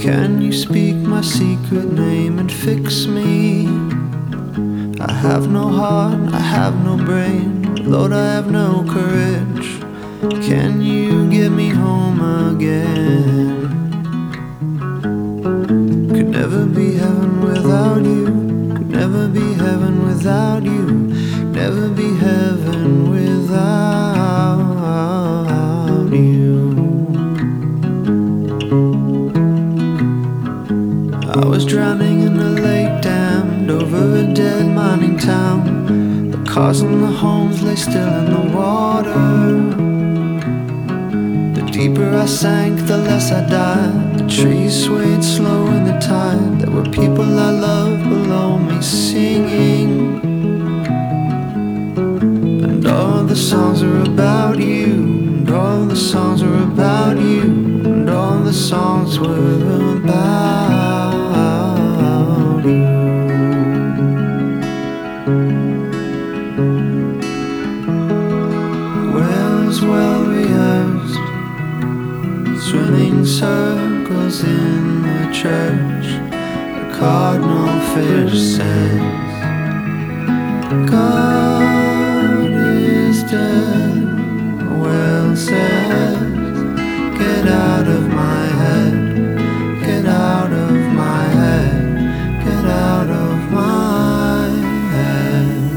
Can you speak my secret name and fix me? I have no heart, I have no brain, Lord, I have no courage. Can you get me home again? Could never be heaven without you, could never be heaven without you, could never be heaven without you. I was drowning in a lake dammed over a dead mining town. The cars and the homes lay still in the water. The deeper I sank, the less I died. The trees swayed slow in the tide. There were people I loved below me singing, and all the songs are about you, and all the songs are about you, and all the songs were about you. Wells well rehearsed, swimming circles in the church. The cardinal fish says, God is dead. Well says, get out of my head, get out of my head, get out of my head.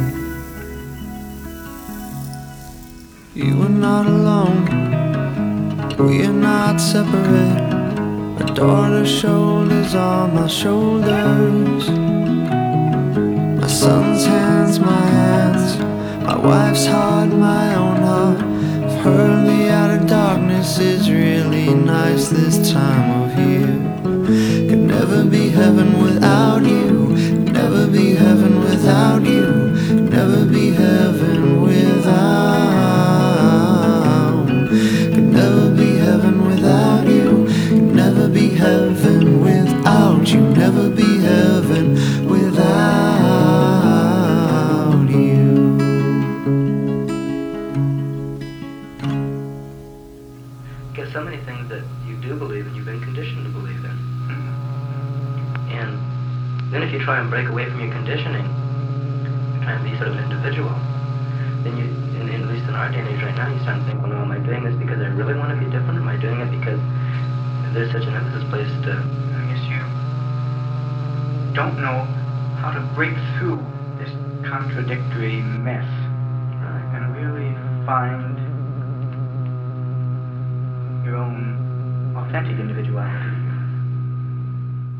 You are not alone, we are not separate. My daughter's shoulders on my shoulders, my son's hands, my hands, my wife's heart, my own heart. I've heard the outer darkness is really nice this time of year. Could never be heaven without you, could never be heaven without you, could never be heaven without, could never be heaven without you, could never be heaven without you, never be heaven without you. Because so many things that you do believe in, you've been conditioned to believe in. And then if you try and break away from your conditioning, try and be sort of an individual, then you, at least in our day and age right now, you start to think, well, no, am I doing this because I really want to be different? Am I doing it because there's such an emphasis placed to... I guess you don't know how to break through this contradictory mess and really find your own authentic individuality.